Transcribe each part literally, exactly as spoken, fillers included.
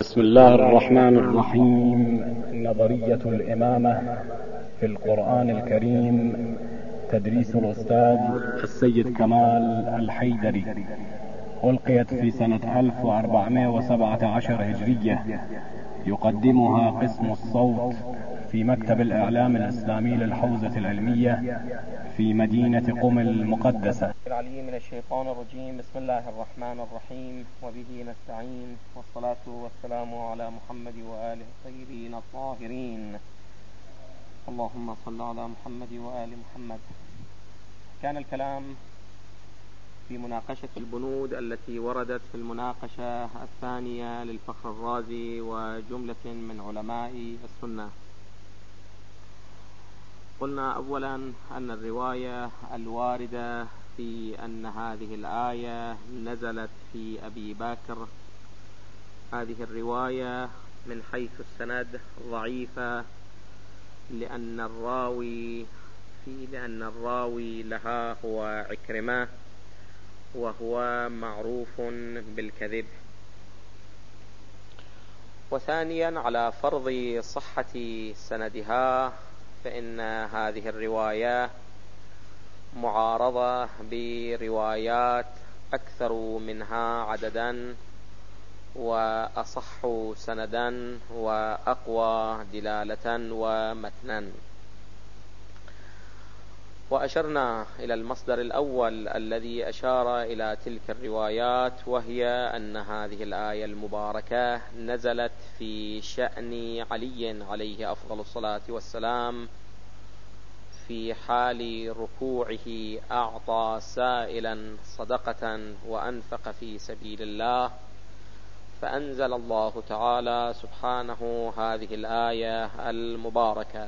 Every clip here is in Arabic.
بسم الله الرحمن الرحيم. نظرية الإمامة في القرآن الكريم، تدريس الأستاذ السيد كمال الحيدري، ألقيت في سنة ألف وأربعمائة وسبعة عشر هجرية. يقدمها قسم الصوت في مكتب الإعلام الإسلامي للحوزة العلمية في مدينة قم المقدسة. العليم من الشيطان الرجيم. بسم الله الرحمن الرحيم، وبه نستعين، والصلاة والسلام على محمد وآله الطيبين الطاهرين. اللهم صل على محمد وآل محمد. كان الكلام في مناقشة البنود التي وردت في المناقشة الثانية للفخر الرازي وجملة من علماء السنة. قلنا أولا أن الرواية الواردة في أن هذه الآية نزلت في أبي بكر، هذه الرواية من حيث السند ضعيفة، لأن الراوي في لأن الراوي لها هو عكرمة، وهو معروف بالكذب. وثانيا على فرض صحة سندها، فإن هذه الرواية معارضة بروايات أكثر منها عددا وأصح سندا وأقوى دلالة ومتنا. وأشرنا إلى المصدر الأول الذي أشار إلى تلك الروايات، وهي أن هذه الآية المباركة نزلت في شأن علي عليه أفضل الصلاة والسلام، في حال ركوعه أعطى سائلا صدقة وأنفق في سبيل الله، فأنزل الله تعالى سبحانه هذه الآية المباركة.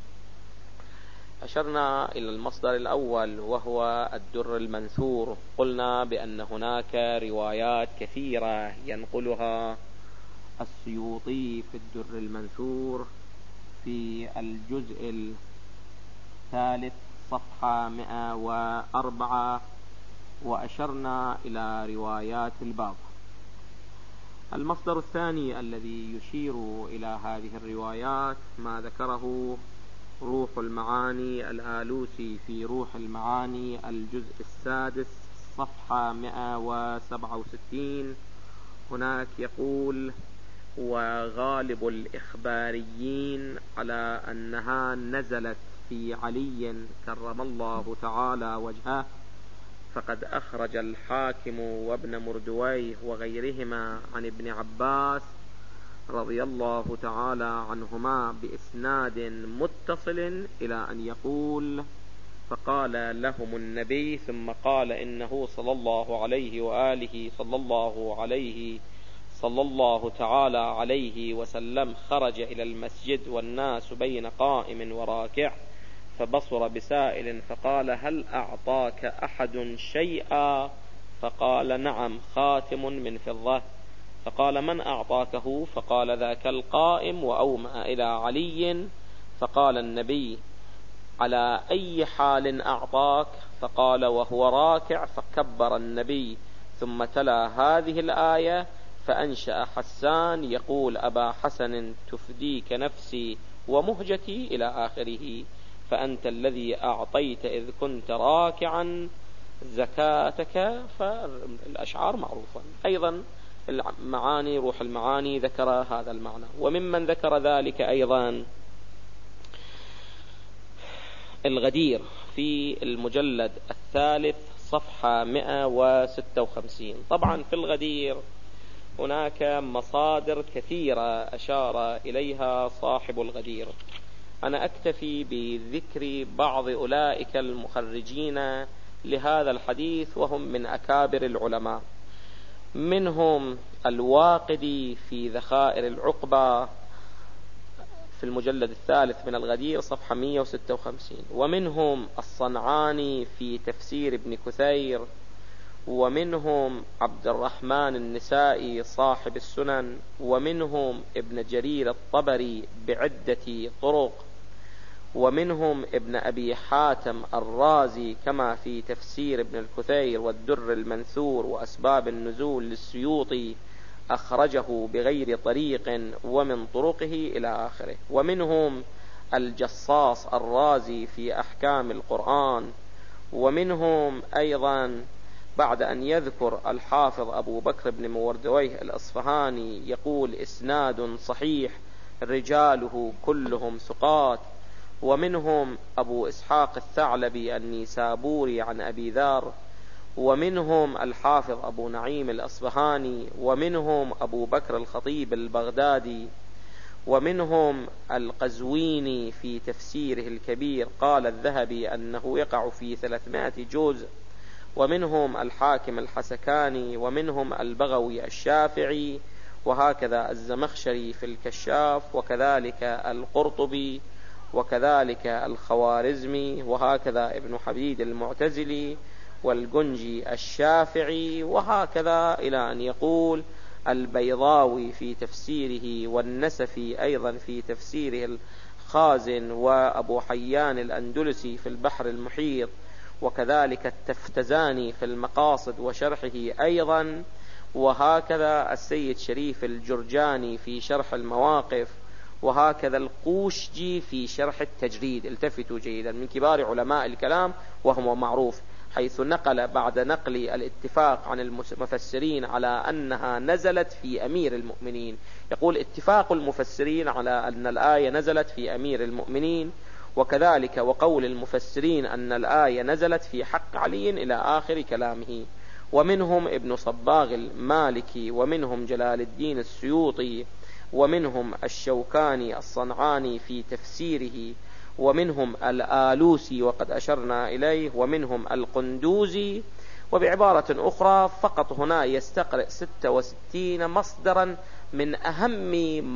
أشرنا إلى المصدر الأول وهو الدر المنثور. قلنا بأن هناك روايات كثيرة ينقلها السيوطي في الدر المنثور في الجزء الثالث صفحة مئة وأربعة، وأشرنا إلى روايات الباب. المصدر الثاني الذي يشير إلى هذه الروايات ما ذكره روح المعاني الآلوسي في روح المعاني الجزء السادس صفحة مئة وسبعة وستين. هناك يقول: وغالب الإخباريين على أنها نزلت في علي كرم الله تعالى وجهه، فقد أخرج الحاكم وابن مردويه وغيرهما عن ابن عباس رضي الله تعالى عنهما بإسناد متصل إلى أن يقول: فقال لهم النبي ثم قال إنه صلى الله عليه وآله صلى الله عليه صلى الله تعالى عليه وسلم خرج إلى المسجد والناس بين قائم وراكع، فبصر بسائل فقال: هل أعطاك أحد شيئا؟ فقال: نعم، خاتم من فضة. فقال: من أعطاكه؟ فقال: ذاك القائم، وأومأ إلى علي. فقال النبي: على أي حال أعطاك؟ فقال: وهو راكع. فكبر النبي ثم تلا هذه الآية، فأنشأ حسان يقول: أبا حسن تفديك نفسي ومهجتي إلى آخره، فأنت الذي أعطيت إذ كنت راكعا زكاتك. فالأشعار معروفة. أيضا المعاني روح المعاني ذكر هذا المعنى. وممن ذكر ذلك أيضا الغدير في المجلد الثالث صفحة مئة وستة وخمسين. طبعا في الغدير هناك مصادر كثيرة أشار إليها صاحب الغدير. أنا أكتفي بذكر بعض أولئك المخرجين لهذا الحديث، وهم من أكابر العلماء. منهم الواقدي في ذخائر العقبة في المجلد الثالث من الغدير صفحة مئة وستة وخمسين، ومنهم الصنعاني في تفسير ابن كثير، ومنهم عبد الرحمن النسائي صاحب السنن، ومنهم ابن جرير الطبري بعدة طرق، ومنهم ابن أبي حاتم الرازي كما في تفسير ابن الكثير والدر المنثور وأسباب النزول للسيوطي أخرجه بغير طريق ومن طرقه إلى آخره. ومنهم الجصاص الرازي في أحكام القرآن. ومنهم أيضا بعد أن يذكر الحافظ أبو بكر بن مردويه الأصفهاني يقول إسناد صحيح رجاله كلهم ثقات. ومنهم أبو إسحاق الثعلبي النيسابوري عن أبي ذر. ومنهم الحافظ أبو نعيم الأصفهاني. ومنهم أبو بكر الخطيب البغدادي. ومنهم القزويني في تفسيره الكبير قال الذهبي أنه يقع في ثلاثمائة جزء. ومنهم الحاكم الحسكاني. ومنهم البغوي الشافعي، وهكذا الزمخشري في الكشاف، وكذلك القرطبي، وكذلك الخوارزمي، وهكذا ابن حبيب المعتزلي، والجنجي الشافعي، وهكذا إلى أن يقول البيضاوي في تفسيره، والنسفي أيضا في تفسيره الخازن، وأبو حيان الأندلسي في البحر المحيط، وكذلك التفتزاني في المقاصد وشرحه أيضا، وهكذا السيد شريف الجرجاني في شرح المواقف، وهكذا القوشجي في شرح التجريد. التفتوا جيدا، من كبار علماء الكلام وهو معروف، حيث نقل بعد نقل الاتفاق عن المفسرين على أنها نزلت في أمير المؤمنين. يقول اتفاق المفسرين على أن الآية نزلت في أمير المؤمنين، وكذلك وقول المفسرين أن الآية نزلت في حق علي إلى آخر كلامه. ومنهم ابن صباغ المالكي، ومنهم جلال الدين السيوطي، ومنهم الشوكاني الصنعاني في تفسيره، ومنهم الآلوسي وقد أشرنا إليه، ومنهم القندوزي. وبعبارة أخرى فقط هنا يستقرئ ستة وستين مصدرا من أهم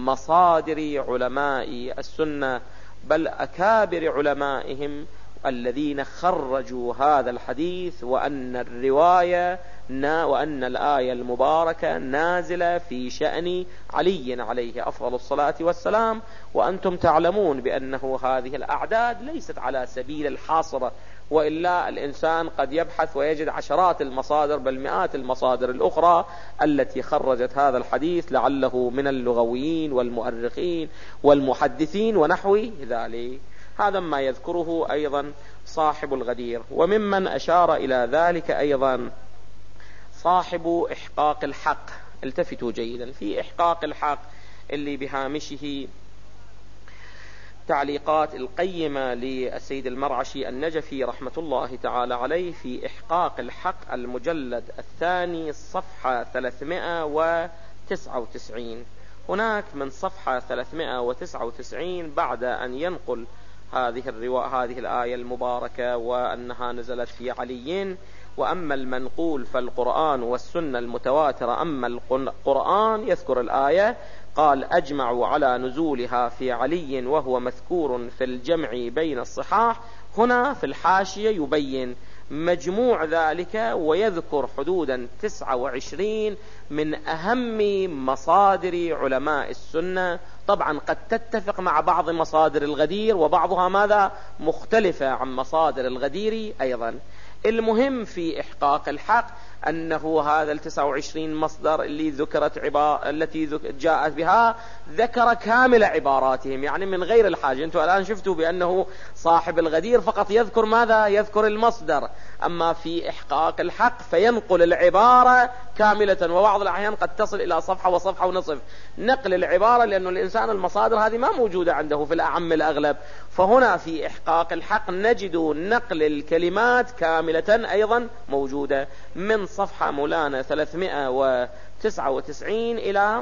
مصادر علماء السنة، بل أكابر علمائهم الذين خرجوا هذا الحديث، وأن الرواية وأن الآية المباركة نازلة في شأن علي عليه أفضل الصلاة والسلام. وأنتم تعلمون بأنه هذه الأعداد ليست على سبيل الحاصرة، وإلا الإنسان قد يبحث ويجد عشرات المصادر بل مئات المصادر الأخرى التي خرجت هذا الحديث، لعله من اللغويين والمؤرخين والمحدثين ونحو ذلك. هذا ما يذكره أيضا صاحب الغدير. وممن أشار إلى ذلك أيضا صاحب إحقاق الحق. التفتوا جيدا، في إحقاق الحق اللي بهامشه تعليقات القيمة للسيد المرعشي النجفي رحمة الله تعالى عليه في إحقاق الحق المجلد الثاني صفحة ثلاثمائة وتسعة وتسعين. هناك من صفحة ثلاثمائة وتسعة وتسعين بعد أن ينقل هذه الرواية هذه الآية المباركة وأنها نزلت في علي. وأما المنقول فالقرآن والسنة المتواترة. أما القرآن يذكر الآية قال أجمعوا على نزولها في علي وهو مذكور في الجمع بين الصحاح. هنا في الحاشية يبين مجموع ذلك ويذكر حدودا تسعة وعشرين من أهم مصادر علماء السنة. طبعا قد تتفق مع بعض مصادر الغدير وبعضها ماذا مختلفة عن مصادر الغدير أيضا. المهم في إحقاق الحق أنه هذا التسعة وعشرين مصدر اللي ذكرت عبارة التي جاءت بها ذكر كامل عباراتهم، يعني من غير الحاجة. أنتم الآن شفتوا بأنه صاحب الغدير فقط يذكر ماذا يذكر المصدر، أما في إحقاق الحق فينقل العبارة كاملة، وبعض الأحيان قد تصل إلى صفحة وصفحة ونصف نقل العبارة، لأنه الإنسان المصادر هذه ما موجودة عنده في الأعم الأغلب. فهنا في إحقاق الحق نجد نقل الكلمات كاملة أيضا موجودة من صفحة مولانا ثلاثمائة وتسعة وتسعين إلى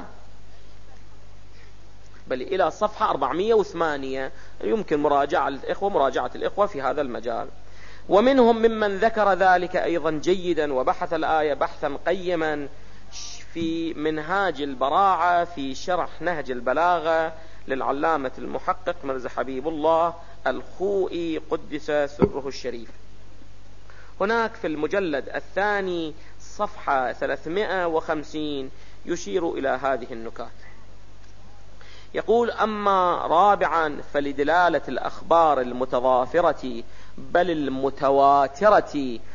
بل إلى صفحة أربعمائة وثمانية. يمكن مراجعة الإخوة مراجعة الإخوة في هذا المجال. ومنهم ممن ذكر ذلك أيضا جيدا وبحث الآية بحثا قيما في منهاج البراعة في شرح نهج البلاغة للعلامة المحقق مرزا حبيب الله الخوئي قدس سره الشريف. هناك في المجلد الثاني صفحة ثلاثمائة وخمسين يشير إلى هذه النكات. يقول أما رابعا فلدلالة الأخبار المتضافرة بل المتواترة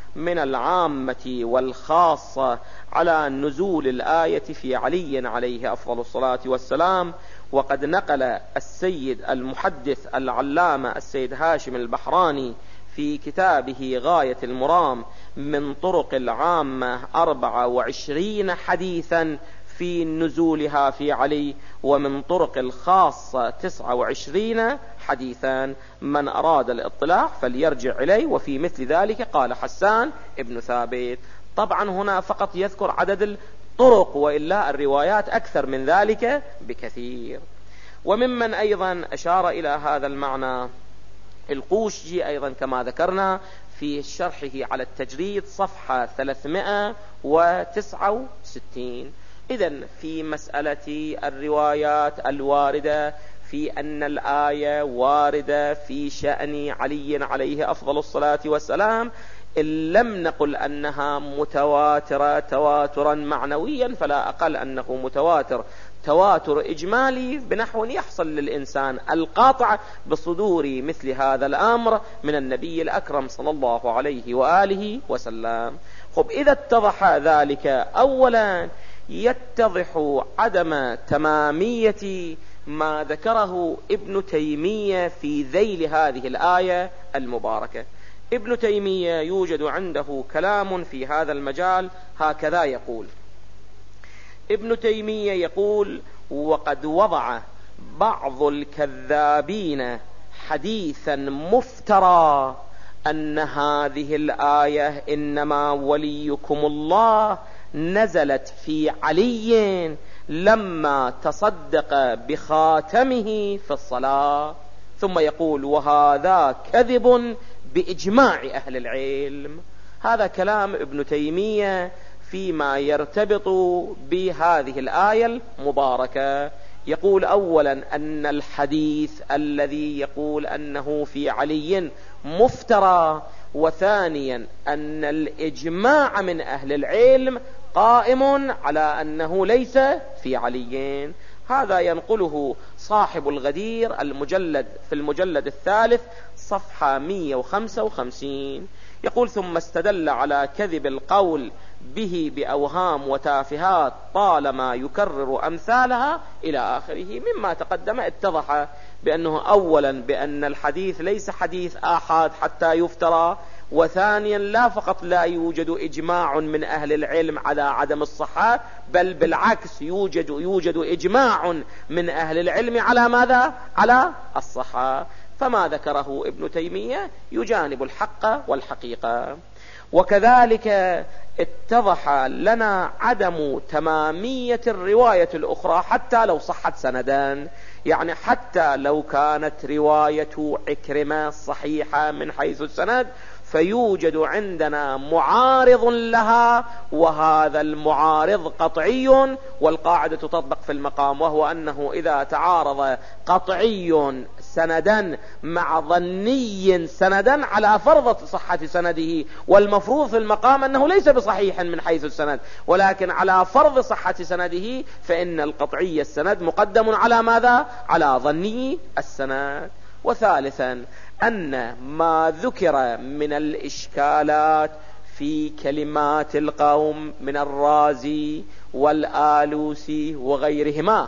من العامة والخاصة على نزول الآية في علي عليه أفضل الصلاة والسلام. وقد نقل السيد المحدث العلامة السيد هاشم البحراني في كتابه غاية المرام من طرق العامة أربعة وعشرين حديثا في نزولها في علي، ومن طرق الخاصة تسعة وعشرين حديثا. من أراد الاطلاع فليرجع إليه. وفي مثل ذلك قال حسان ابن ثابت. طبعا هنا فقط يذكر عدد الطرق، وإلا الروايات أكثر من ذلك بكثير. وممن أيضا أشار إلى هذا المعنى القوشجي أيضا كما ذكرنا في شرحه على التجريد صفحة ثلاثمائة وتسعة وستين. إذن في مسألة الروايات الواردة في أن الآية واردة في شأن علي عليه أفضل الصلاة والسلام، إن لم نقل أنها متواترة تواترا معنويا فلا أقل أنه متواتر تواتر إجمالي بنحو يحصل للإنسان القاطع بصدور مثل هذا الأمر من النبي الأكرم صلى الله عليه وآله وسلم. خب إذا اتضح ذلك، أولا يتضح عدم تمامية ما ذكره ابن تيمية في ذيل هذه الآية المباركة. ابن تيمية يوجد عنده كلام في هذا المجال هكذا يقول: ابن تيمية يقول: وقد وضع بعض الكذابين حديثا مفترى أن هذه الآية إنما وليكم الله نزلت في علي لما تصدق بخاتمه في الصلاة. ثم يقول: وهذا كذب بإجماع أهل العلم. هذا كلام ابن تيمية فيما يرتبط بهذه الآية المباركة. يقول أولا أن الحديث الذي يقول أنه في علي مفترى، وثانيا أن الإجماع من أهل العلم قائم على أنه ليس في علي. هذا ينقله صاحب الغدير المجلد في المجلد الثالث صفحة مئة وخمسة وخمسين. يقول: ثم استدل على كذب القول به بأوهام وتافهات طالما يكرر أمثالها إلى آخره. مما تقدم اتضح بأنه أولا بأن الحديث ليس حديث آحاد حتى يفترى، وثانيا لا فقط لا يوجد إجماع من أهل العلم على عدم الصحة، بل بالعكس يوجد يوجد إجماع من أهل العلم على ماذا؟ على الصحة. فما ذكره ابن تيمية يجانب الحق والحقيقة. وكذلك اتضح لنا عدم تمامية الرواية الأخرى حتى لو صحت سندا، يعني حتى لو كانت رواية عكرمة صحيحة من حيث السند، فيوجد عندنا معارض لها، وهذا المعارض قطعي، والقاعدة تطبق في المقام، وهو أنه إذا تعارض قطعي سندا مع ظني سندا على فرض صحة سنده، والمفروض في المقام أنه ليس بصحيح من حيث السند ولكن على فرض صحة سنده، فإن القطعي السند مقدم على ماذا؟ على ظني السند. وثالثا أن ما ذكر من الإشكالات في كلمات القوم من الرازي والآلوسي وغيرهما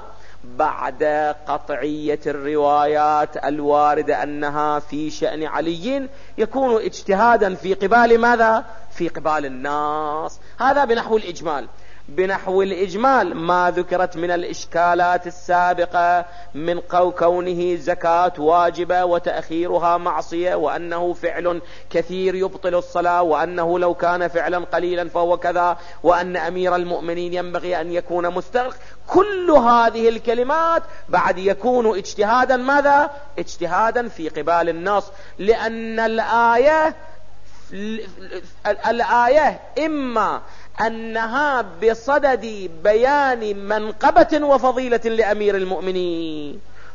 بعد قطعية الروايات الواردة أنها في شأن علي يكون اجتهادا في قبال ماذا؟ في قبال الناس. هذا بنحو الإجمال. بنحو الإجمال ما ذكرت من الإشكالات السابقة من كونه زكاة واجبة وتأخيرها معصية، وأنه فعل كثير يبطل الصلاة، وأنه لو كان فعلا قليلا فهو كذا، وأن أمير المؤمنين ينبغي أن يكون مستغرق. كل هذه الكلمات بعد يكون اجتهادا ماذا؟ اجتهادا في قبال النص، لأن الآية الآية إما أنها بصدد بيان منقبة وفضيلة لأمير المؤمنين،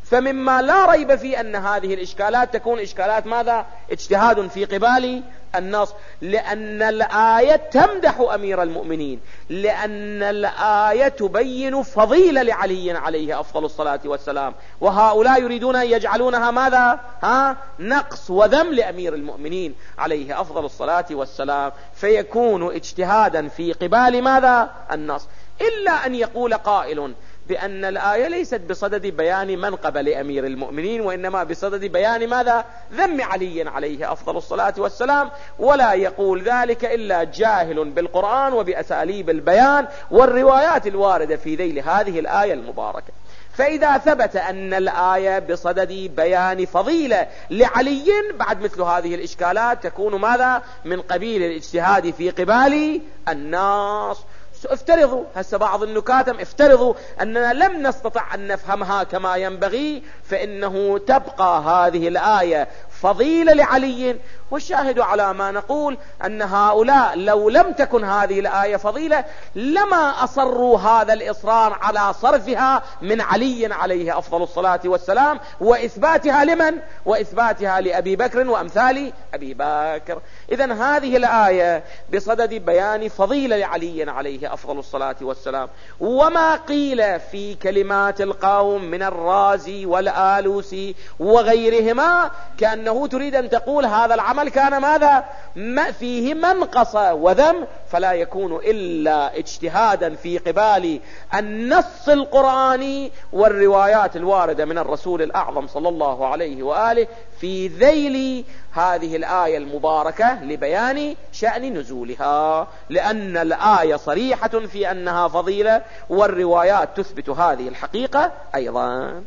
فمما لا ريب فيه أن هذه الإشكالات تكون إشكالات ماذا؟ اجتهاد في قبال النص، لأن الآية تمدح أمير المؤمنين، لأن الآية تبين فضيلة لعلي عليه أفضل الصلاة والسلام، وهؤلاء يريدون أن يجعلونها ماذا؟ ها؟ نقص وذم لأمير المؤمنين عليه أفضل الصلاة والسلام، فيكون اجتهادا في قبال ماذا؟ النص. إلا أن يقول قائل بأن الآية ليست بصدد بيان منقبة لأمير المؤمنين، وإنما بصدد بيان ماذا؟ ذم علي عليه أفضل الصلاة والسلام، ولا يقول ذلك إلا جاهل بالقرآن وبأساليب البيان والروايات الواردة في ذيل هذه الآية المباركة. فإذا ثبت أن الآية بصدد بيان فضيلة لعلي، بعد مثل هذه الإشكالات تكون ماذا؟ من قبيل الاجتهاد في قبال الناس. افترضوا هسه بعض النكاتم، افترضوا أننا لم نستطع أن نفهمها كما ينبغي، فإنه تبقى هذه الآية فضيلة لعلي، والشاهد على ما نقول أن هؤلاء لو لم تكن هذه الآية فضيلة لما أصروا هذا الإصرار على صرفها من علي عليه أفضل الصلاة والسلام وإثباتها لمن؟ وإثباتها لأبي بكر وأمثال أبي بكر. إذن هذه الآية بصدد بيان فضيلة لعلي عليه أفضل الصلاة والسلام، وما قيل في كلمات القوم من الرازي والآلوسي وغيرهما كأنه تريد أن تقول هذا العمل كان ماذا؟ ما فيه منقص وذم، فلا يكون إلا اجتهادا في قبال النص القرآني والروايات الواردة من الرسول الأعظم صلى الله عليه وآله في ذيل هذه الآية المباركة لبيان شأن نزولها، لأن الآية صريحة في أنها فضيلة، والروايات تثبت هذه الحقيقة أيضا.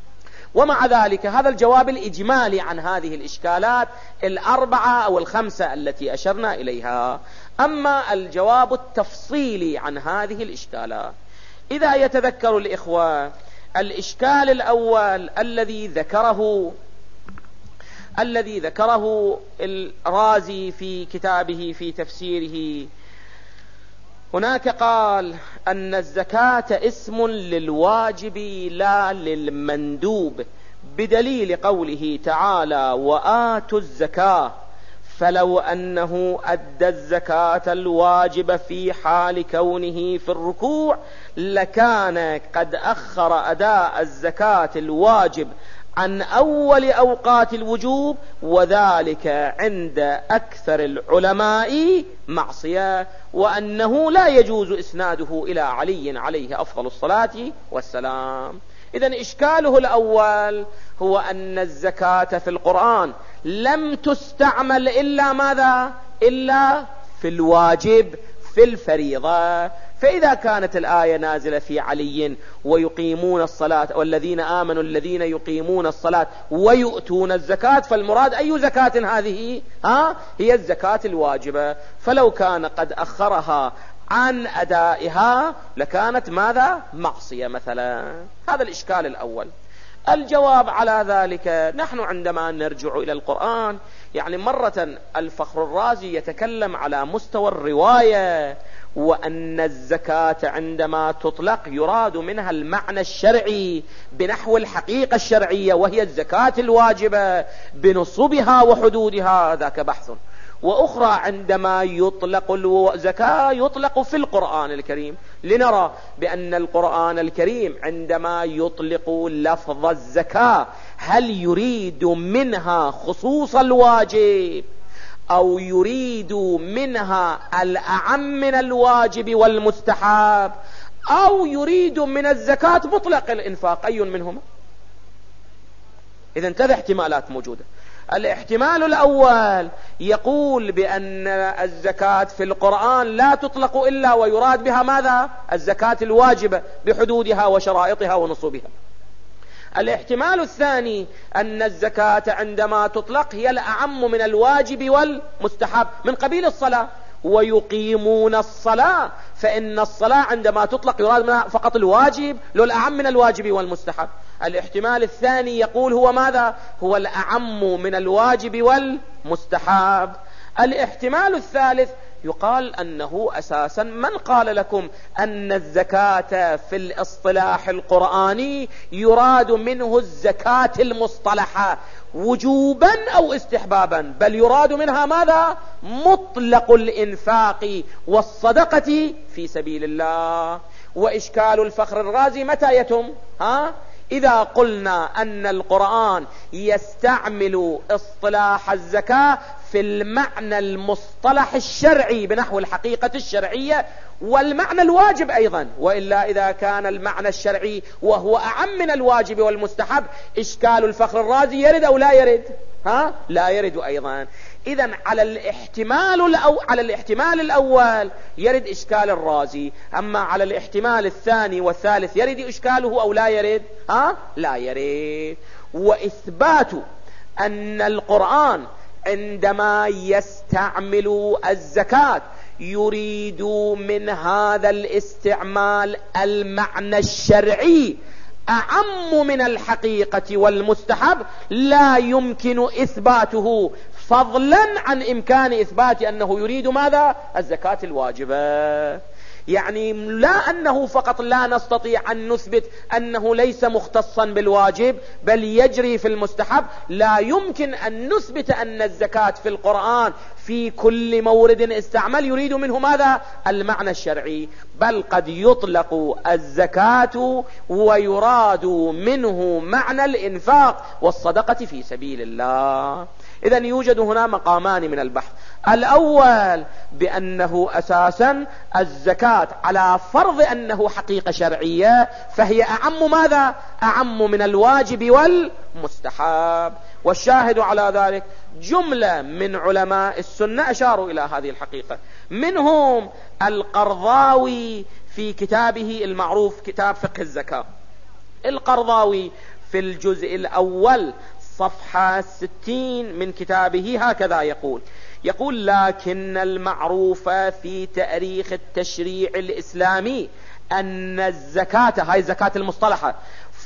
ومع ذلك هذا الجواب الإجمالي عن هذه الإشكالات الأربعة أو الخمسة التي أشرنا إليها. أما الجواب التفصيلي عن هذه الإشكالات، إذا يتذكر الإخوة الإشكال الأول الذي ذكره الذي ذكره الرازي في كتابه في تفسيره، هناك قال أن الزكاة اسم للواجب لا للمندوب، بدليل قوله تعالى وآتوا الزكاة، فلو أنه أدى الزكاة الواجب في حال كونه في الركوع لكان قد أخر أداء الزكاة الواجب عن أول أوقات الوجوب، وذلك عند أكثر العلماء معصية، وأنه لا يجوز إسناده إلى علي عليه أفضل الصلاة والسلام. إذن إشكاله الأول هو أن الزكاة في القرآن لم تستعمل إلا ماذا؟ إلا في الواجب في الفريضة. فإذا كانت الآية نازلة في علي ويقيمون الصلاة والذين آمنوا الذين يقيمون الصلاة ويؤتون الزكاة، فالمراد أي زكاة هذه؟ ها؟ هي الزكاة الواجبة، فلو كان قد أخرها عن أدائها لكانت ماذا؟ معصية مثلا. هذا الإشكال الأول. الجواب على ذلك، نحن عندما نرجع إلى القرآن، يعني مرة الفخر الرازي يتكلم على مستوى الرواية، وأن الزكاة عندما تطلق يراد منها المعنى الشرعي بنحو الحقيقة الشرعية، وهي الزكاة الواجبة بنصبها وحدودها، ذاك بحث. وأخرى عندما يطلق الزكاة يطلق في القرآن الكريم، لنرى بأن القرآن الكريم عندما يطلق لفظ الزكاة هل يريد منها خصوص الواجب أو يريد منها الأعم من الواجب والمستحب، أو يريد من الزكاة مطلق الإنفاق؟ أي منهما؟ إذن ثلاث احتمالات موجودة. الاحتمال الأول يقول بأن الزكاة في القرآن لا تطلق إلا ويراد بها ماذا؟ الزكاة الواجبة بحدودها وشرائطها ونصوبها. الاحتمال الثاني أن الزكاة عندما تطلق هي الأعم من الواجب والمستحب، من قبيل الصلاة، ويقيمون الصلاة، فإن الصلاة عندما تطلق يراد منها فقط الواجب، لو الأعم من الواجب والمستحب. الاحتمال الثاني يقول هو ماذا؟ هو الأعم من الواجب والمستحب. الاحتمال الثالث يقال أنه أساسا من قال لكم أن الزكاة في الاصطلاح القرآني يراد منه الزكاة المصطلحة وجوبا أو استحبابا، بل يراد منها ماذا؟ مطلق الإنفاق والصدقة في سبيل الله. وإشكال الفخر الرازي متى يتم؟ ها؟ إذا قلنا أن القرآن يستعمل اصطلاح الزكاة في المعنى المصطلح الشرعي بنحو الحقيقة الشرعية والمعنى الواجب أيضا، وإلا إذا كان المعنى الشرعي وهو أعم من الواجب والمستحب إشكال الفخر الرازي يرد أو لا يرد؟ ها؟ لا يرد أيضا. إذن على الاحتمال الأو... على الاحتمال الأول يرد إشكال الرازي، أما على الاحتمال الثاني والثالث يرد إشكاله أو لا يرد؟ ها؟ لا يرد. وإثبات أن القرآن عندما يستعمل الزكاة يريد من هذا الاستعمال المعنى الشرعي أعم من الحقيقة والمستحب لا يمكن إثباته، فضلا عن إمكان إثبات أنه يريد ماذا؟ الزكاة الواجبة. يعني لا أنه فقط لا نستطيع أن نثبت أنه ليس مختصا بالواجب بل يجري في المستحب، لا يمكن أن نثبت أن الزكاة في القرآن في كل مورد استعمل يريد منه ماذا؟ المعنى الشرعي، بل قد يطلق الزكاة ويراد منه معنى الإنفاق والصدقة في سبيل الله. إذن يوجد هنا مقامان من البحث. الأول بأنه أساسا الزكاة على فرض أنه حقيقة شرعية فهي أعم ماذا؟ أعم من الواجب والمستحب. والشاهد على ذلك جملة من علماء السنة أشاروا إلى هذه الحقيقة، منهم القرضاوي في كتابه المعروف كتاب فقه الزكاة. القرضاوي في الجزء الأول صفحة ستين من كتابه هكذا يقول يقول لكن المعروف في تاريخ التشريع الإسلامي أن الزكاة، هاي الزكاة المصطلحة،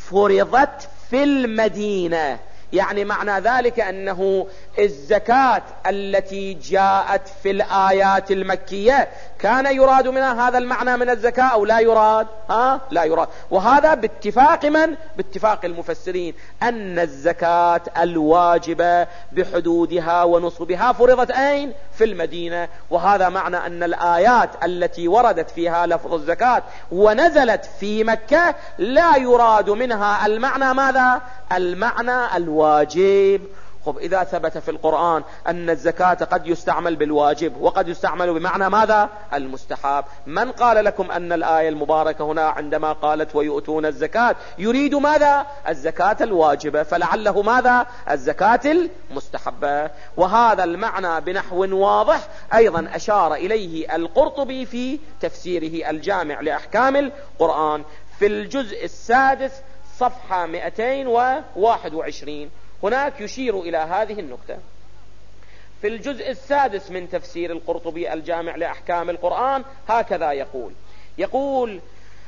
فرضت في المدينة. يعني معنى ذلك أنه الزكاة التي جاءت في الآيات المكية كان يراد منها هذا المعنى من الزكاة أو لا يراد؟ ها؟ لا يراد. وهذا باتفاق من؟ باتفاق المفسرين أن الزكاة الواجبة بحدودها ونصبها فرضت أين؟ في المدينة. وهذا معنى أن الآيات التي وردت فيها لفظ الزكاة ونزلت في مكة لا يراد منها المعنى ماذا؟ المعنى الواجب. خب إذا ثبت في القرآن أن الزكاة قد يستعمل بالواجب وقد يستعمل بمعنى ماذا؟ المستحب، من قال لكم أن الآية المباركة هنا عندما قالت ويؤتون الزكاة يريد ماذا؟ الزكاة الواجبة، فلعله ماذا؟ الزكاة المستحبة. وهذا المعنى بنحو واضح أيضا أشار إليه القرطبي في تفسيره الجامع لأحكام القرآن في الجزء السادس صفحة مئتين وواحد وعشرين. هناك يشير إلى هذه النكتة في الجزء السادس من تفسير القرطبي الجامع لأحكام القرآن هكذا يقول يقول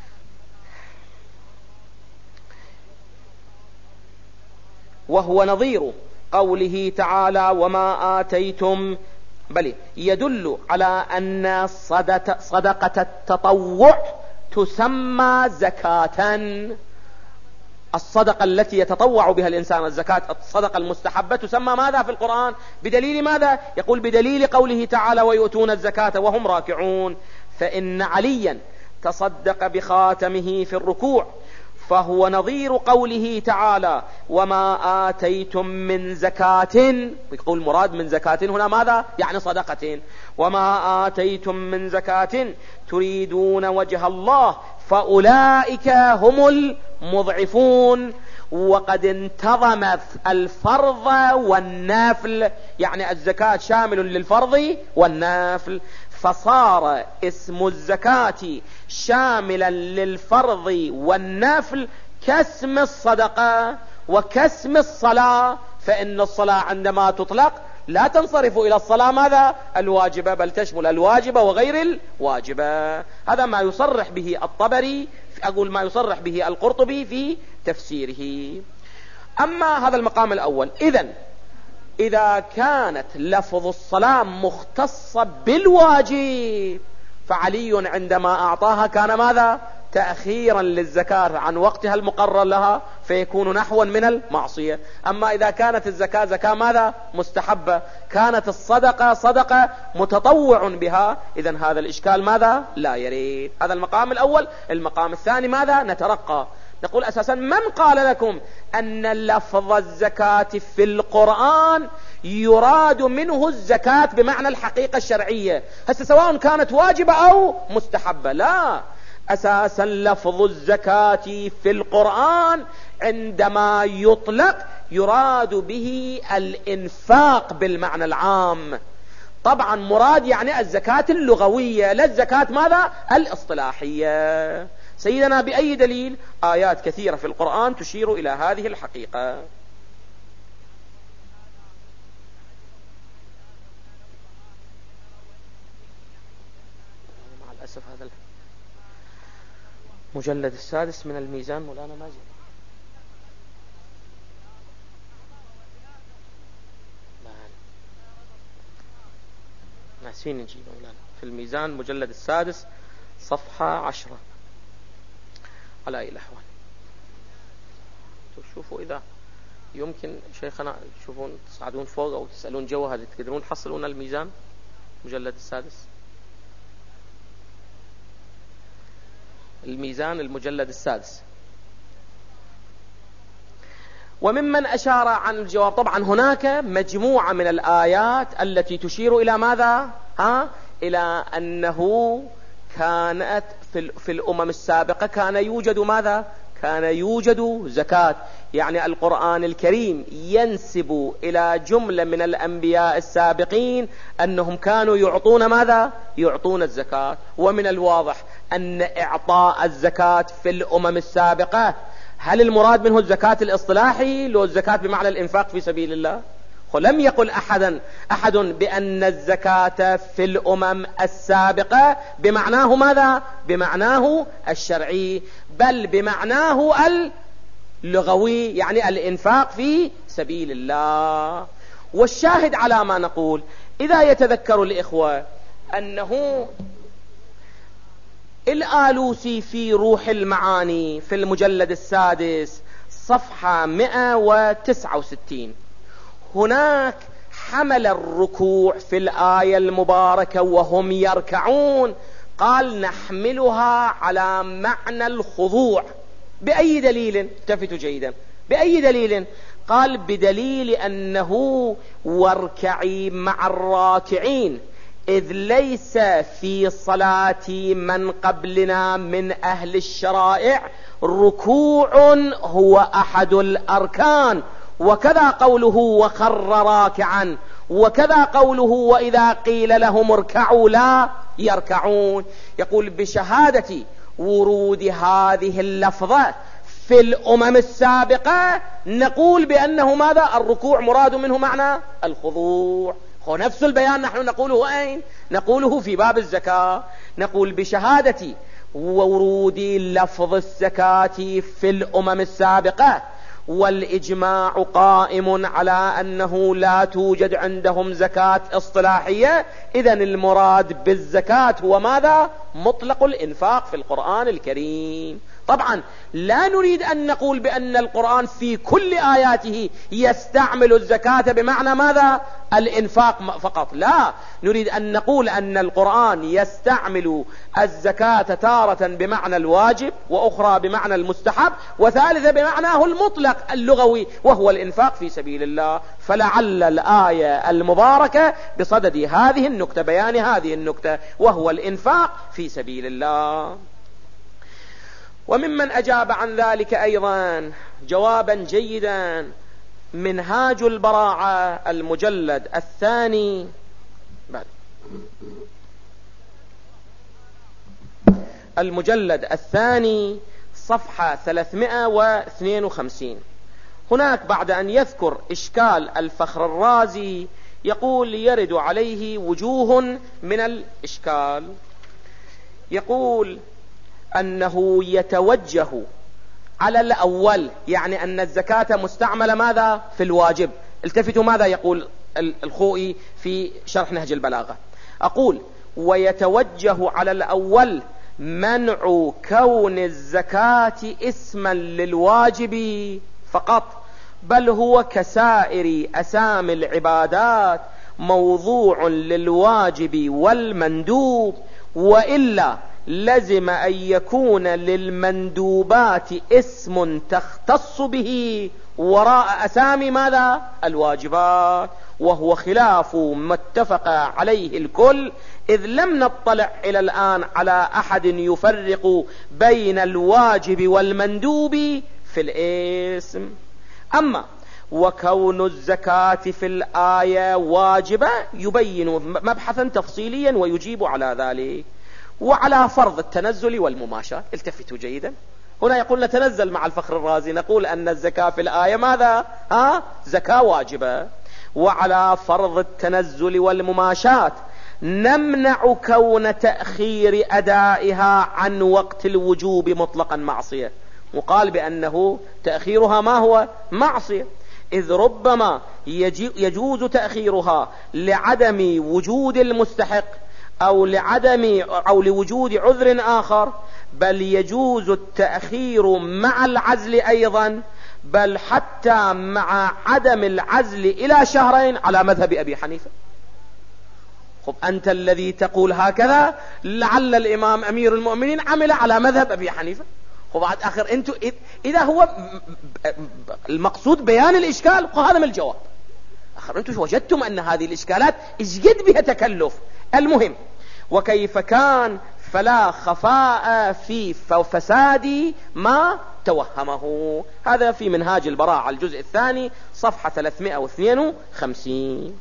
وهو نظير قوله تعالى وما آتيتم، بل يدل على أن صدقة التطوع تسمى زكاة. الصدقة التي يتطوع بها الإنسان الزكاة، الصدقة المستحبة تسمى ماذا في القرآن؟ بدليل ماذا؟ يقول بدليل قوله تعالى ويؤتون الزكاة وهم راكعون، فإن عليا تصدق بخاتمه في الركوع فهو نظير قوله تعالى وما آتيتم من زكاة. يقول مراد من زكاة هنا ماذا؟ يعني صدقة. وما آتيتم من زكاة تريدون وجه الله فأولئك هم المضعفون. وقد انتظمت الفرض والنافل، يعني الزكاة شامل للفرض والنافل، فصار اسم الزكاة شاملا للفرض والنافل كاسم الصدقة وكاسم الصلاة. فإن الصلاة عندما تطلق لا تنصرف إلى الصلاة ماذا؟ الواجبة، بل تشمل الواجبة وغير الواجبة. هذا ما يصرح به الطبري، أقول ما يصرح به القرطبي في تفسيره. أما هذا المقام الأول، إذن إذا كانت لفظ الصلاة مختصة بالواجب فعلي عندما أعطاها كان ماذا؟ تأخيرا للزكاة عن وقتها المقرر لها فيكون نحوا من المعصية. أما إذا كانت الزكاة زكاة ماذا؟ مستحبة، كانت الصدقة صدقة متطوع بها، إذن هذا الإشكال ماذا؟ لا يريد. هذا المقام الأول. المقام الثاني ماذا؟ نترقى نقول أساسا من قال لكم أن لفظ الزكاة في القرآن يراد منه الزكاة بمعنى الحقيقة الشرعية، هسه سواء كانت واجبة أو مستحبة؟ لا، أساسا لفظ الزكاة في القرآن عندما يطلق يراد به الإنفاق بالمعنى العام. طبعا مراد يعني الزكاة اللغوية، لا الزكاة ماذا؟ الاصطلاحية. سيدنا بأي دليل؟ آيات كثيرة في القرآن تشير إلى هذه الحقيقة. مع الأسف هذا المجلد السادس من الميزان مولانا ماجد ناسين نجيب مولانا في الميزان مجلد السادس صفحة عشرة. على أي الأحوال شوفوا إذا يمكن شيخنا تشوفون تصعدون فوق أو تسألون جوا هذا تقدرون تحصلون الميزان مجلد السادس. الميزان المجلد السادس. وممن أشار عن الجواب طبعا هناك مجموعة من الآيات التي تشير إلى ماذا؟ ها؟ إلى أنه كانت في, في الأمم السابقة كان يوجد ماذا؟ كان يوجد زكاة. يعني القرآن الكريم ينسب إلى جملة من الأنبياء السابقين أنهم كانوا يعطون ماذا؟ يعطون الزكاة. ومن الواضح أن إعطاء الزكاة في الأمم السابقة هل المراد منه الزكاة الاصطلاحي لو الزكاة بمعنى الإنفاق في سبيل الله؟ ولم يقل أحدا أحد بأن الزكاة في الأمم السابقة بمعناه ماذا؟ بمعناه الشرعي، بل بمعناه اللغوي، يعني الإنفاق في سبيل الله. والشاهد على ما نقول إذا يتذكر الإخوة أنه الآلوسي في روح المعاني في المجلد السادس صفحة مئة وتسعة وستين هناك حمل الركوع في الآية المباركة وهم يركعون، قال نحملها على معنى الخضوع. بأي دليل؟ التفتوا جيدا. بأي دليل؟ قال بدليل أنه واركعي مع الراكعين، إذ ليس في صلاة من قبلنا من أهل الشرائع ركوع هو أحد الأركان، وكذا قوله وخر راكعا، وكذا قوله وإذا قيل لهم اركعوا لا يركعون. يقول بشهادة ورود هذه اللفظة في الأمم السابقة نقول بأنه ماذا؟ الركوع مراد منه معنى الخضوع. هو نفس البيان نحن نقوله أين؟ نقوله في باب الزكاة. نقول بشهادة ورود لفظ الزكاة في الأمم السابقة والإجماع قائم على أنه لا توجد عندهم زكاة اصطلاحية، إذن المراد بالزكاة هو ماذا؟ مطلق الإنفاق في القرآن الكريم. طبعا لا نريد أن نقول بأن القرآن في كل آياته يستعمل الزكاة بمعنى ماذا؟ الإنفاق فقط، لا، نريد أن نقول أن القرآن يستعمل الزكاة تارة بمعنى الواجب، وأخرى بمعنى المستحب، وثالثة بمعناه المطلق اللغوي وهو الإنفاق في سبيل الله. فلعل الآية المباركة بصدد هذه النكتة، بيان هذه النكتة، وهو الإنفاق في سبيل الله. وممن أجاب عن ذلك أيضا جوابا جيدا منهاج البراعة المجلد الثاني بل. المجلد الثاني صفحة ثلاثمائة واثنين وخمسين. هناك بعد أن يذكر إشكال الفخر الرازي يقول يرد عليه وجوه من الإشكال. يقول أنه يتوجه على الأول، يعني أن الزكاة مستعملة ماذا؟ في الواجب، التفتوا ماذا يقول الخوئي في شرح نهج البلاغة. أقول: ويتوجه على الأول منع كون الزكاة اسما للواجب فقط، بل هو كسائر أسامي العبادات موضوع للواجب والمندوب، وإلا لزم أن يكون للمندوبات اسم تختص به وراء أسامي ماذا؟ الواجبات، وهو خلاف ما اتفق عليه الكل، إذ لم نطلع إلى الآن على أحد يفرق بين الواجب والمندوب في الاسم. أما وكون الزكاة في الآية واجبة يبين مبحثا تفصيليا ويجيب على ذلك. وعلى فرض التنزل والمماشاة، التفتوا جيدا، هنا يقول نتنزل مع الفخر الرازي نقول أن الزكاة في الآية ماذا؟ ها؟ زكاة واجبة. وعلى فرض التنزل والمماشاة نمنع كون تأخير أدائها عن وقت الوجوب مطلقا معصية، وقال بأنه تأخيرها ما هو؟ معصية، إذ ربما يجوز تأخيرها لعدم وجود المستحق أو لعدم أو لوجود عذر آخر، بل يجوز التأخير مع العزل أيضا، بل حتى مع عدم العزل إلى شهرين على مذهب أبي حنيفة. خب أنت الذي تقول هكذا، لعل الإمام أمير المؤمنين عمل على مذهب أبي حنيفة. وبعد آخر أنتوا إذا هو المقصود بيان الإشكال هذا من الجواب، آخر أنتوا وجدتم أن هذه الإشكالات إجد بها تكلف. المهم، وكيف كان فلا خفاء في فساد ما توهمه. هذا في منهاج البراعة الجزء الثاني صفحة ثلاثمائة واثنين وخمسين.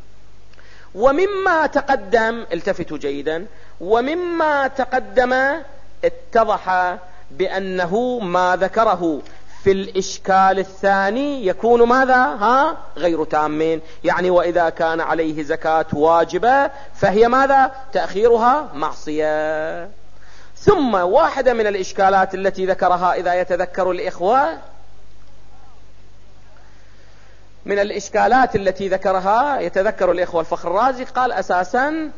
ومما تقدم، التفتوا جيدا، ومما تقدم اتضح بأنه ما ذكره في الإشكال الثاني يكون ماذا؟ ها؟ غير تامين، يعني وإذا كان عليه زكاة واجبة فهي ماذا؟ تأخيرها معصية. ثم واحدة من الإشكالات التي ذكرها إذا يتذكر الإخوة، من الإشكالات التي ذكرها يتذكر الإخوة الفخر الرازي، قال أساسا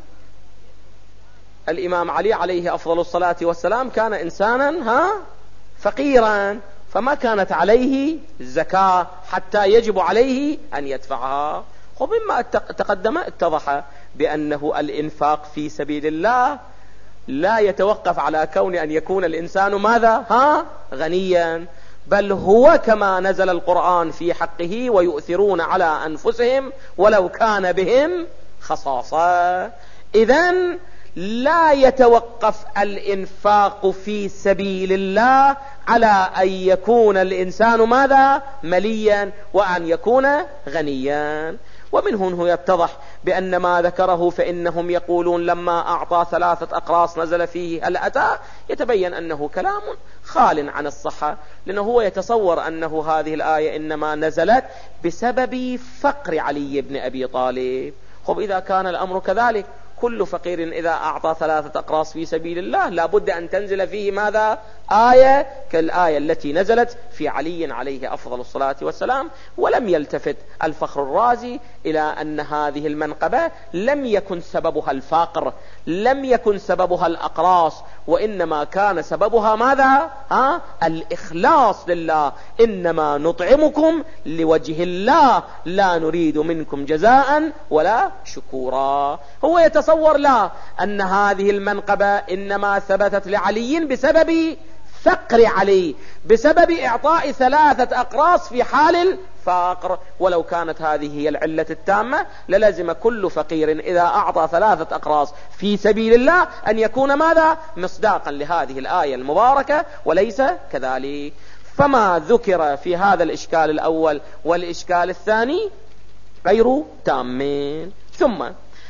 الإمام علي عليه أفضل الصلاة والسلام كان إنسانا ها فقيرا، فما كانت عليه الزكاة حتى يجب عليه أن يدفعها. ومما تقدم اتضح بأنه الإنفاق في سبيل الله لا يتوقف على كون أن يكون الإنسان ماذا؟ ها؟ غنيا، بل هو كما نزل القرآن في حقه ويؤثرون على أنفسهم ولو كان بهم خصاصة. إذن لا يتوقف الإنفاق في سبيل الله على أن يكون الإنسان ماذا؟ مليا، وأن يكون غنيا. ومن هنا يتضح بأن ما ذكره فإنهم يقولون لما أعطى ثلاثة أقراص نزل فيه هل أتى، يتبين أنه كلام خال عن الصحة، لأنه هو يتصور أنه هذه الآية إنما نزلت بسبب فقر علي بن أبي طالب. خب إذا كان الأمر كذلك، كل فقير إذا أعطى ثلاثة أقراص في سبيل الله لابد أن تنزل فيه ماذا؟ آية كالآية التي نزلت في علي عليه أفضل الصلاة والسلام. ولم يلتفت الفخر الرازي إلى أن هذه المنقبة لم يكن سببها الفقر، لم يكن سببها الأقراص، وإنما كان سببها ماذا؟ ها؟ الإخلاص لله، إنما نطعمكم لوجه الله لا نريد منكم جزاء ولا شكورا. هو يتصور لا أن هذه المنقبة إنما ثبتت لعلي بسبب فقر علي، بسبب إعطاء ثلاثة أقراص في حال الفقر. ولو كانت هذه هي العلة التامة للزم كل فقير إذا أعطى ثلاثة أقراص في سبيل الله أن يكون ماذا؟ مصداقا لهذه الآية المباركة، وليس كذلك. فما ذكر في هذا الإشكال الأول والإشكال الثاني غير تامين. ثم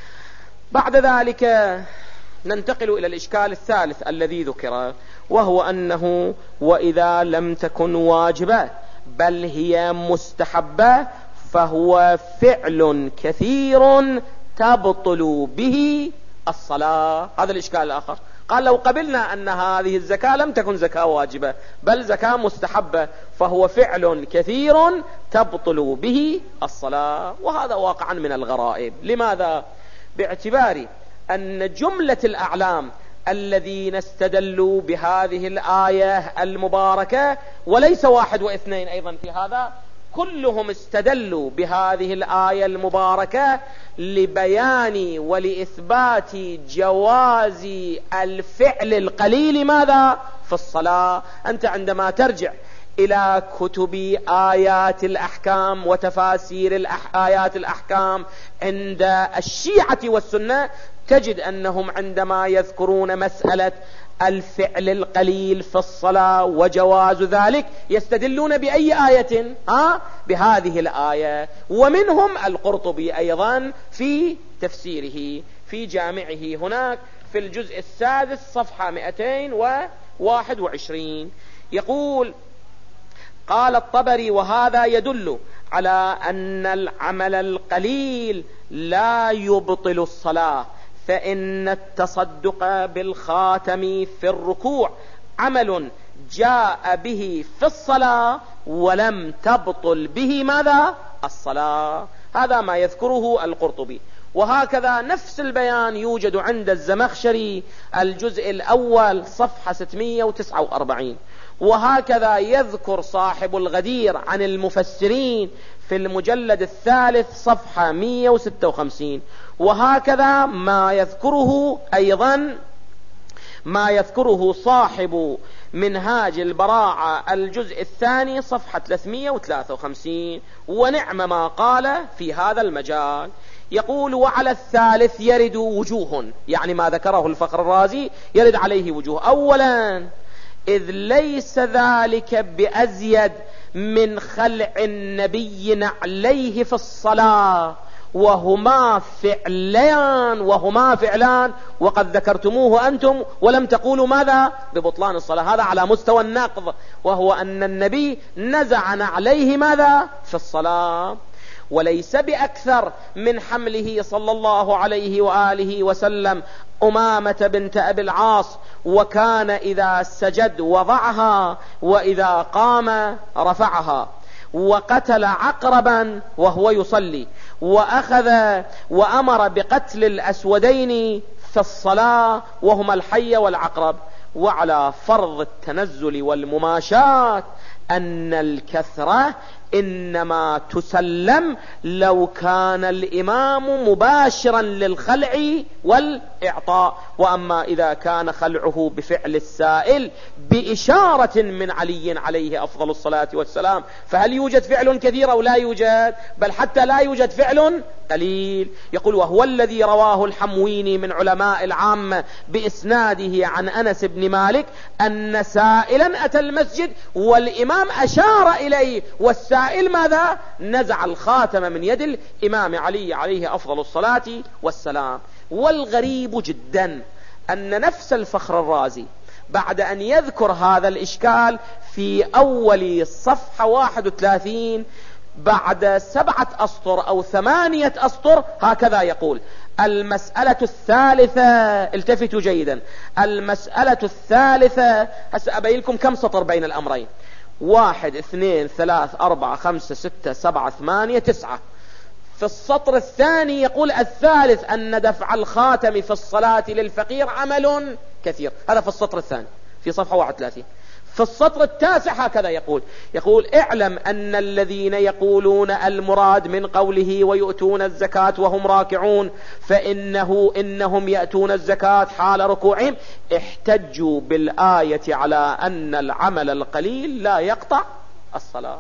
بعد ذلك ننتقل إلى الإشكال الثالث الذي ذكر، وهو أنه وإذا لم تكن واجبة بل هي مستحبة فهو فعل كثير تبطل به الصلاة. هذا الإشكال الآخر. قال لو قبلنا أن هذه الزكاة لم تكن زكاة واجبة بل زكاة مستحبة، فهو فعل كثير تبطل به الصلاة. وهذا واقعا من الغرائب. لماذا؟ باعتبار أن جملة الأعلام الذين استدلوا بهذه الآية المباركة، وليس واحد واثنين أيضا في هذا، كلهم استدلوا بهذه الآية المباركة لبيان ولإثبات جواز الفعل القليل ماذا؟ في الصلاة. أنت عندما ترجع إلى كتب آيات الأحكام وتفاسير الأح... آيات الأحكام عند الشيعة والسنة، تجد أنهم عندما يذكرون مسألة الفعل القليل في الصلاة وجواز ذلك يستدلون بأي آية؟ ها؟ بهذه الآية. ومنهم القرطبي أيضا في تفسيره في جامعه هناك في الجزء السادس صفحة مئتين وواحد وعشرين يقول: قال الطبري: وهذا يدل على أن العمل القليل لا يبطل الصلاة، فإن التصدق بالخاتم في الركوع عمل جاء به في الصلاة ولم تبطل به ماذا؟ الصلاة. هذا ما يذكره القرطبي. وهكذا نفس البيان يوجد عند الزمخشري الجزء الأول صفحة ستمئة وتسعة وأربعين. وهكذا يذكر صاحب الغدير عن المفسرين في المجلد الثالث صفحة مئة وستة وخمسين. وهكذا ما يذكره أيضا ما يذكره صاحب منهاج البراعة الجزء الثاني صفحة ثلاثمئة وثلاثة وخمسين. ونعم ما قال في هذا المجال. يقول: وعلى الثالث يرد وجوه، يعني ما ذكره الفخر الرازي يرد عليه وجوه. أولا، إذ ليس ذلك بأزيد من خلع النبي نعليه في الصلاة، وهما فعلان وهما فعلان وقد ذكرتموه أنتم ولم تقولوا ماذا؟ ببطلان الصلاة. هذا على مستوى النقض، وهو أن النبي نزع نعليه ماذا؟ في الصلاة. وليس بأكثر من حمله صلى الله عليه وآله وسلم أمامة بنت أبي العاص، وكان إذا سجد وضعها وإذا قام رفعها. وقتل عقربا وهو يصلي، وأخذ وأمر بقتل الأسودين في الصلاة وهما الحية والعقرب. وعلى فرض التنزل والمماشات أن الكثرة إنما تسلم لو كان الإمام مباشرا للخلع والإعطاء. وأما إذا كان خلعه بفعل السائل بإشارة من علي عليه أفضل الصلاة والسلام، فهل يوجد فعل كثير أو لا يوجد؟ بل حتى لا يوجد فعل قليل. يقول: وهو الذي رواه الحمويني من علماء العامة بإسناده عن أنس بن مالك أن سائلا أتى المسجد والإمام أشار إليه، والسائل ماذا؟ نزع الخاتم من يد الإمام علي عليه أفضل الصلاة والسلام. والغريب جدا أن نفس الفخر الرازي بعد أن يذكر هذا الإشكال في أول صفحة واحد وثلاثين بعد سبعة أسطر أو ثمانية أسطر هكذا يقول: المسألة الثالثة، التفتوا جيدا، المسألة الثالثة. هسه أبين لكم كم سطر بين الأمرين: واحد اثنين ثلاث أربعة خمسة ستة سبعة ثمانية تسعة. في السطر الثاني يقول: الثالث أن دفع الخاتم في الصلاة للفقير عمل كثير. هذا في السطر الثاني في صفحة واحد وثلاثين. في السطر التاسع هكذا يقول يقول اعلم أن الذين يقولون المراد من قوله ويؤتون الزكاة وهم راكعون فإنه إنهم يأتون الزكاة حال ركوعهم احتجوا بالآية على أن العمل القليل لا يقطع الصلاة.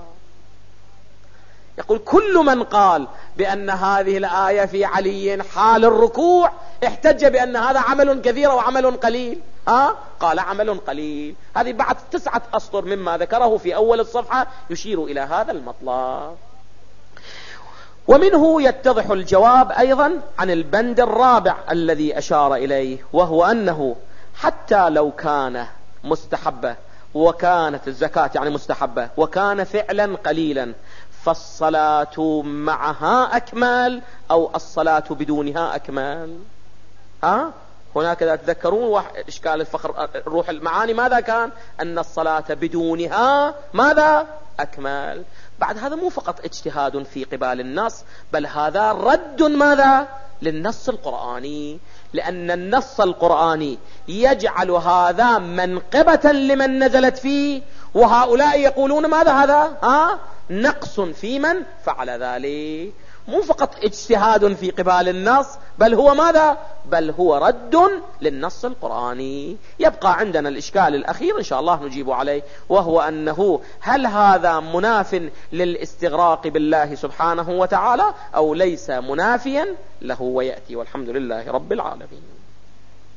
يقول: كل من قال بأن هذه الآية في علي حال الركوع احتج بأن هذا عمل كثير وعمل قليل. ها؟ قال عمل قليل. هذه بعد تسعة أسطر مما ذكره في أول الصفحة يشير إلى هذا المطلب. ومنه يتضح الجواب أيضا عن البند الرابع الذي أشار إليه، وهو أنه حتى لو كان مستحبة وكانت الزكاة يعني مستحبة وكان فعلا قليلا، فالصلاة معها أكمل أو الصلاة بدونها أكمل. ها؟ هناك تذكرون إشكال الفخر روح المعاني ماذا كان؟ أن الصلاة بدونها ماذا؟ أكمل. بعد هذا مو فقط اجتهاد في قبال النص، بل هذا رد ماذا؟ للنص القرآني، لأن النص القرآني يجعل هذا منقبة لمن نزلت فيه، وهؤلاء يقولون ماذا هذا؟ ها؟ نقص في من فعل ذلك. مو فقط اجتهاد في قبال النص، بل هو ماذا؟ بل هو رد للنص القرآني. يبقى عندنا الإشكال الأخير إن شاء الله نجيب عليه، وهو أنه هل هذا مناف للاستغراق بالله سبحانه وتعالى أو ليس منافيا له؟ ويأتي، والحمد لله رب العالمين.